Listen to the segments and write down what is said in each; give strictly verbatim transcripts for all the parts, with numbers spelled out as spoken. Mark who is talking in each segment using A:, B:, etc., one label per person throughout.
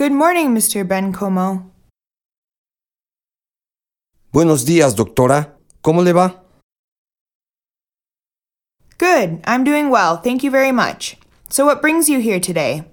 A: Good morning, Mister Bencomo.
B: Buenos días, doctora. ¿Cómo le va?
A: Good, I'm doing well, thank you very much. So what brings you here today?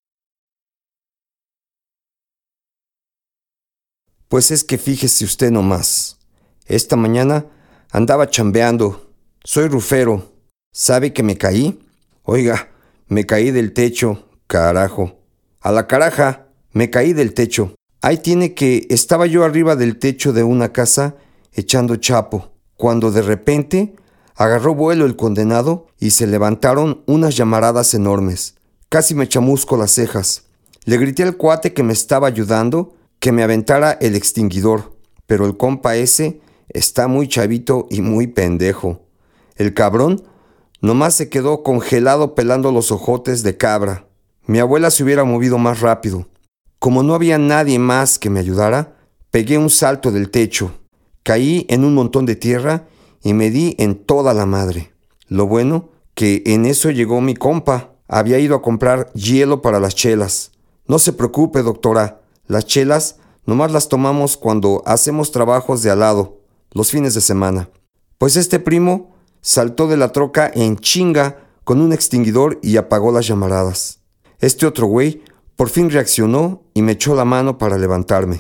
B: Pues es que fíjese usted nomás. Esta mañana andaba chambeando. Soy rufero. ¿Sabe que me caí? Oiga, me caí del techo, carajo. A la caraja, me caí del techo. Ahí tiene que estaba yo arriba del techo de una casa echando chapo, cuando de repente agarró vuelo el condenado y se levantaron unas llamaradas enormes. Casi me chamusco las cejas. Le grité al cuate que me estaba ayudando que me aventara el extinguidor, pero el compa ese está muy chavito y muy pendejo. El cabrón nomás se quedó congelado pelando los ojotes de cabra. Mi abuela se hubiera movido más rápido. Como no había nadie más que me ayudara, pegué un salto del techo. Caí en un montón de tierra y me di en toda la madre. Lo bueno que en eso llegó mi compa. Había ido a comprar hielo para las chelas. No se preocupe, doctora. Las chelas nomás las tomamos cuando hacemos trabajos de al lado, los fines de semana. Pues este primo saltó de la troca en chinga con un extinguidor y apagó las llamaradas. Este otro güey por fin reaccionó y me echó la mano para levantarme.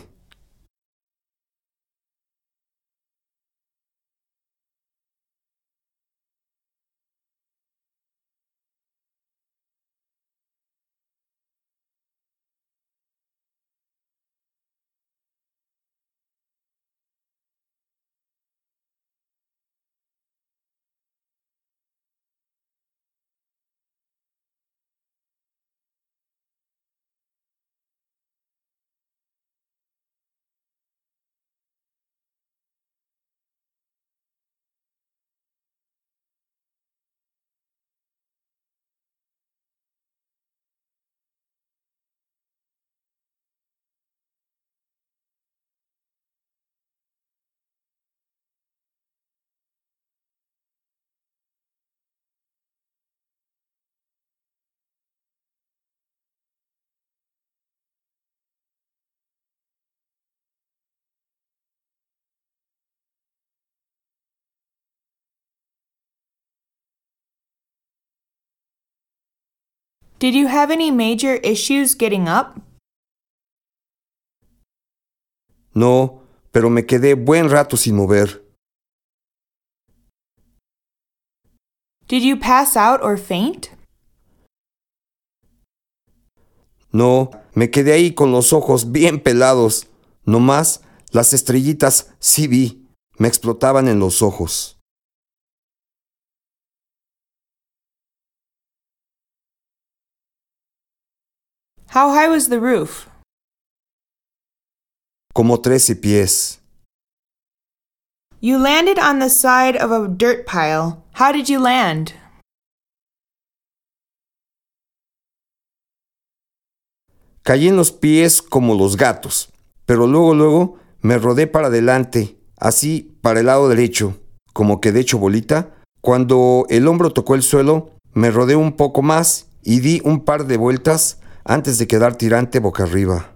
A: Did you have any major issues getting up?
B: No, pero me quedé buen rato sin mover.
A: Did you pass out or faint?
B: No, me quedé ahí con los ojos bien pelados. Nomás las estrellitas sí vi. Me explotaban en los ojos.
A: How high was the roof?
B: Como trece pies.
A: You landed on the side of a dirt pile. How did you land?
B: Caí en los pies como los gatos, pero luego, luego me rodé para adelante, así para el lado derecho, como que de hecho bolita. Cuando el hombro tocó el suelo, me rodé un poco más y di un par de vueltas antes de quedar tirante boca arriba.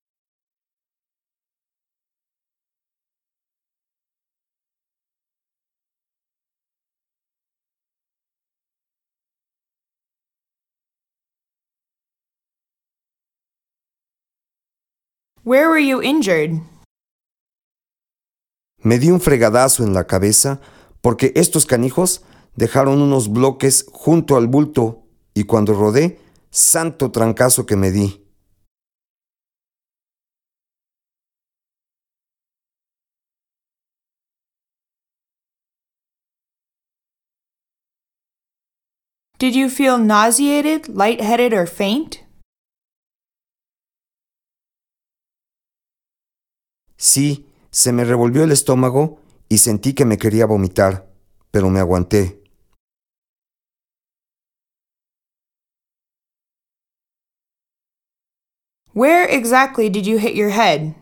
A: Where were you injured?
B: Me di un fregadazo en la cabeza porque estos canijos dejaron unos bloques junto al bulto y cuando rodé, santo trancazo que me di.
A: Did you feel nauseated, lightheaded, or faint?
B: Sí, se me revolvió el estómago y sentí que me quería vomitar, pero me aguanté.
A: Where exactly did you hit your head?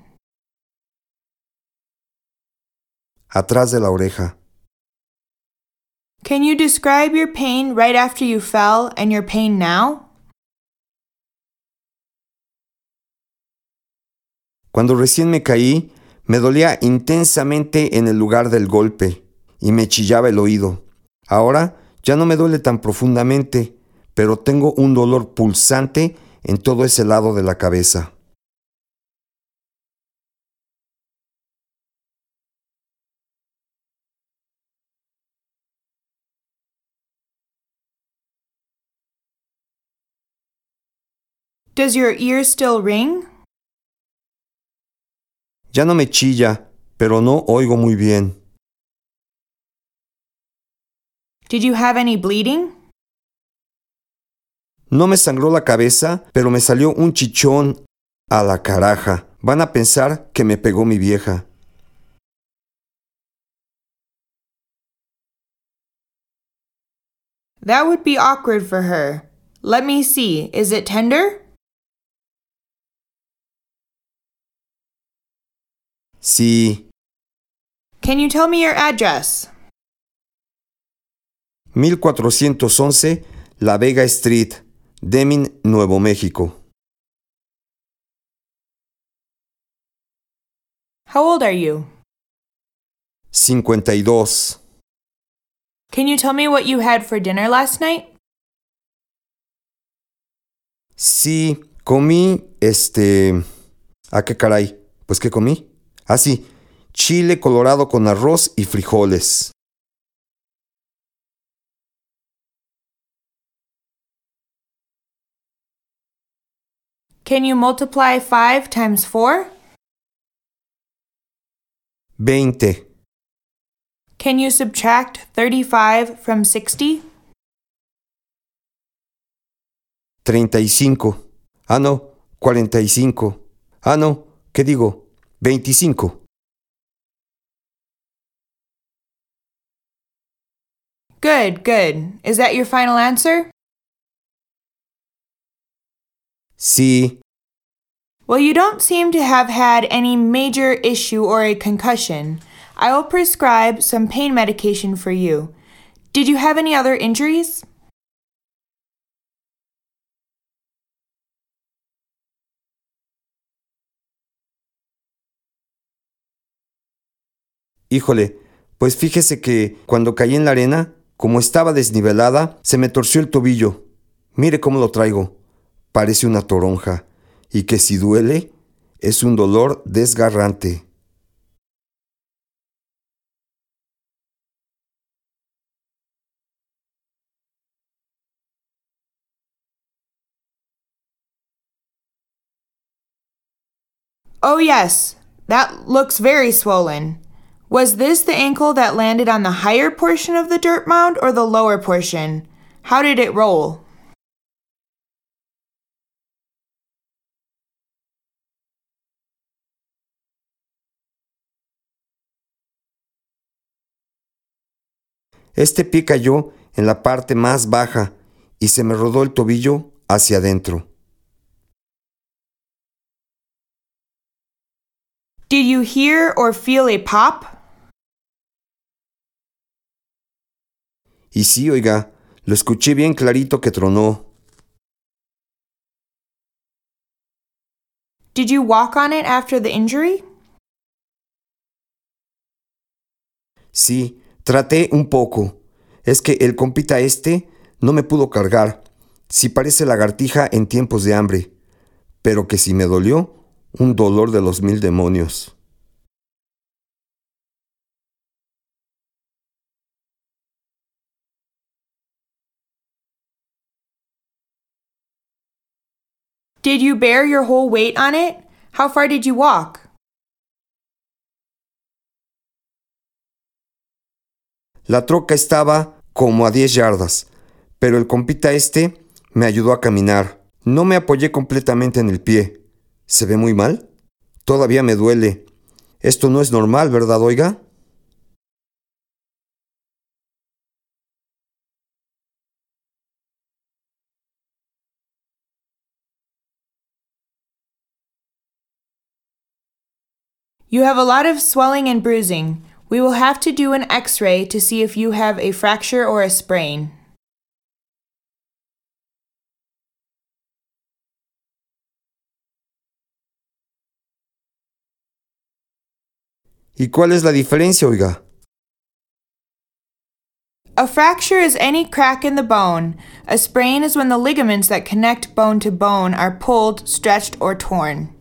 B: Atrás de la oreja.
A: Can you describe your pain right after you fell and your pain now?
B: Cuando recién me caí, me dolía intensamente en el lugar del golpe y me chillaba el oído. Ahora ya no me duele tan profundamente, pero tengo un dolor pulsante en todo ese lado de la cabeza.
A: Does your ear still ring?
B: Ya no me chilla, pero no oigo muy bien.
A: Did you have any bleeding?
B: No me sangró la cabeza, pero me salió un chichón a la caraja. Van a pensar que me pegó mi vieja.
A: That would be awkward for her. Let me see. Is it tender?
B: Sí.
A: Can you tell me your address?
B: mil cuatrocientos once La Vega Street, Deming, Nuevo México.
A: How old are you?
B: cincuenta y dos.
A: Can you tell me what you had for dinner last night?
B: Sí, comí, este... ¿A qué caray? ¿Pues qué comí? Ah, sí, chile colorado con arroz y frijoles.
A: Can you multiply five times four?
B: veinte.
A: Can you subtract thirty-five from sixty?
B: treinta y cinco. Ah, no, cuarenta y cinco. Ah, no, ¿qué digo? veinticinco.
A: Good, good. Is that your final answer?
B: Sí.
A: Well, you don't seem to have had any major issue or a concussion. I will prescribe some pain medication for you. Did you have any other injuries?
B: Híjole, pues fíjese que cuando caí en la arena, como estaba desnivelada, se me torció el tobillo. Mire cómo lo traigo. Parece una toronja. Y que si duele, es un dolor desgarrante.
A: Oh, yes. That looks very swollen. Was this the ankle that landed on the higher portion of the dirt mound or the lower portion? How did it roll?
B: Este pie cayó en la parte más baja y se me rodó el tobillo hacia adentro.
A: Did you hear or feel a pop?
B: Y sí, oiga, lo escuché bien clarito que tronó.
A: Did you walk on it after the injury?
B: Sí, traté un poco. Es que el compita este no me pudo cargar. Sí parece lagartija en tiempos de hambre. Pero que si me dolió, un dolor de los mil demonios.
A: Did you bear your whole weight on it? How far did you walk?
B: La troca estaba como a diez yardas, pero el compita este me ayudó a caminar. No me apoyé completamente en el pie. ¿Se ve muy mal? Todavía me duele. Esto no es normal, ¿verdad, oiga?
A: You have a lot of swelling and bruising. We will have to do an x-ray to see if you have a fracture or a sprain.
B: ¿Y cuál es la diferencia, oiga?
A: A fracture is any crack in the bone. A sprain is when the ligaments that connect bone to bone are pulled, stretched, or torn.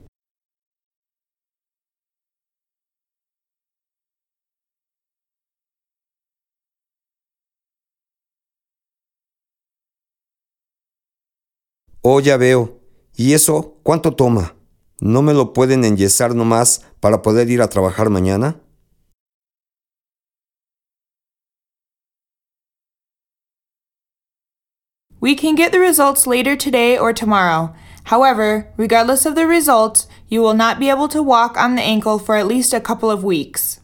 B: Oh, ya veo. ¿Y eso cuánto toma? ¿No me lo pueden enyesar nomás para poder ir a trabajar mañana?
A: We can get the results later today or tomorrow. However, regardless of the results, you will not be able to walk on the ankle for at least a couple of weeks.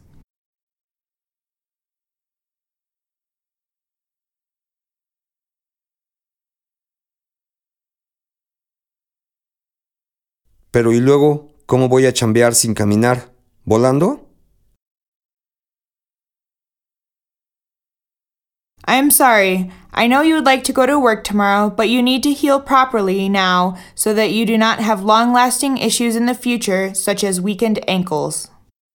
B: Pero ¿y luego cómo voy a chambear sin caminar? ¿Volando?
A: I am sorry. I know you would like to go to work tomorrow, but you need to heal properly now so that you do not have long-lasting issues in the future, such as weakened ankles.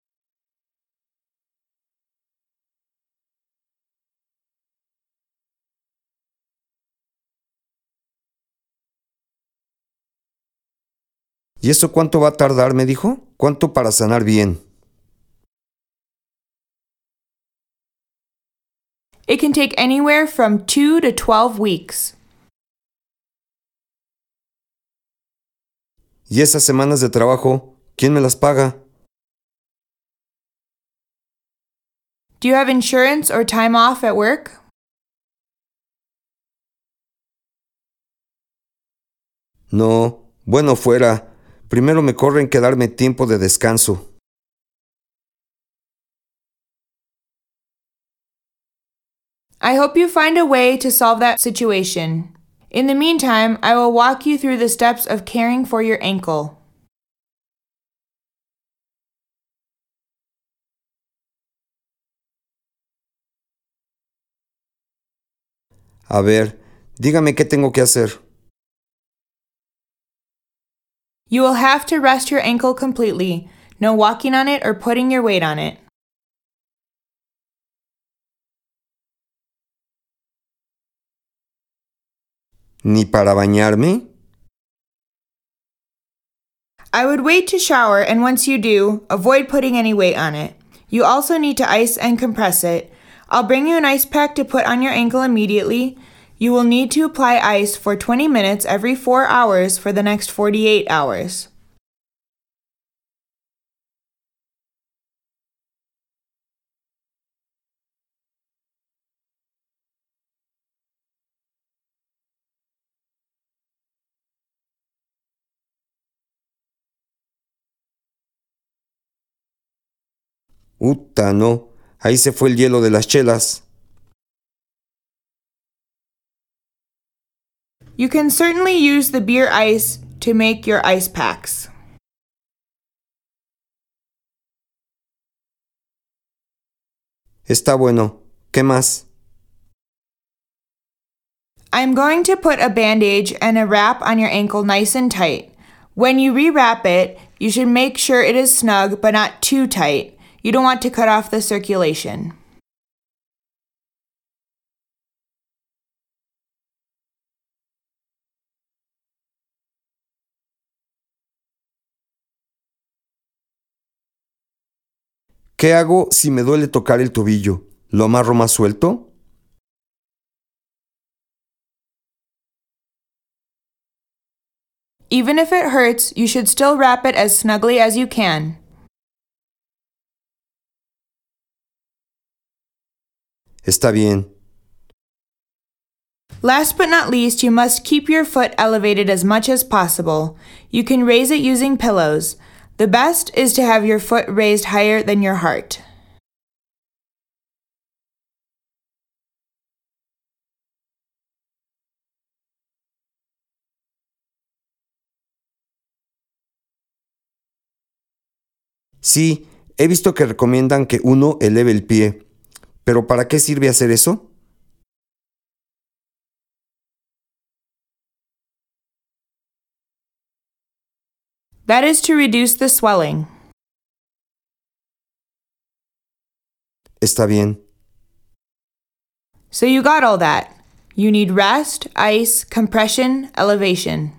B: ¿Y eso cuánto va a tardar, me dijo? ¿Cuánto para sanar bien?
A: It can take anywhere from two to twelve weeks.
B: ¿Y esas semanas de trabajo, quién me las paga?
A: Do you have insurance or time off at work?
B: No, bueno fuera. Primero me corren que darme tiempo de descanso.
A: I hope you find a way to solve that situation. In the meantime, I will walk you through the steps of caring for your ankle.
B: A ver, dígame qué tengo que hacer.
A: You will have to rest your ankle completely. No walking on it or putting your weight on it.
B: ¿Ni para bañarme?
A: I would wait to shower, and once you do, avoid putting any weight on it. You also need to ice and compress it. I'll bring you an ice pack to put on your ankle immediately. You will need to apply ice for twenty minutes every four hours for the next forty-eight hours.
B: Uta, no. Ahí se fue el hielo de las chelas.
A: You can certainly use the beer ice to make your ice packs.
B: Está bueno. ¿Qué más?
A: I'm going to put a bandage and a wrap on your ankle nice and tight. When you rewrap it, you should make sure it is snug but not too tight. You don't want to cut off the circulation.
B: ¿Qué hago si me duele tocar el tobillo? ¿Lo amarro más suelto?
A: Even if it hurts, you should still wrap it as snugly as you can.
B: Está bien.
A: Last but not least, you must keep your foot elevated as much as possible. You can raise it using pillows. The best is to have your foot raised higher than your heart.
B: Sí, he visto que recomiendan que uno eleve el pie. ¿Pero para qué sirve hacer eso?
A: That is to reduce the swelling.
B: Está bien.
A: So you got all that. You need rest, ice, compression, elevation.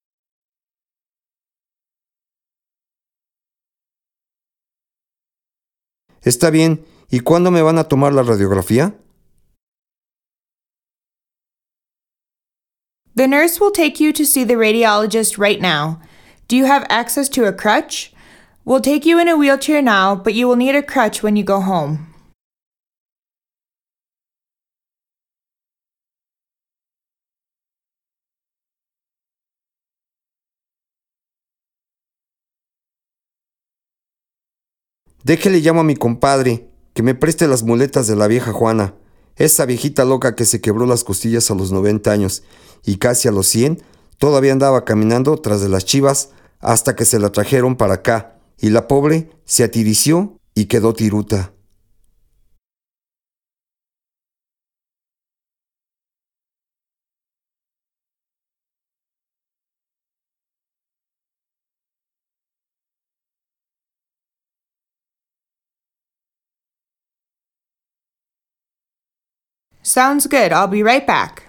B: Está bien. ¿Y cuándo me van a tomar la radiografía?
A: The nurse will take you to see the radiologist right now. Do you have access to a crutch? We'll take you in a wheelchair now, but you will need a crutch when you go home.
B: Déjele llamo a mi compadre, que me preste las muletas de la vieja Juana, esa viejita loca que se quebró las costillas a los noventa años y casi a los cien, todavía andaba caminando tras de las chivas hasta que se la trajeron para acá, y la pobre se atirició y quedó tiruta.
A: Sounds good. I'll be right back.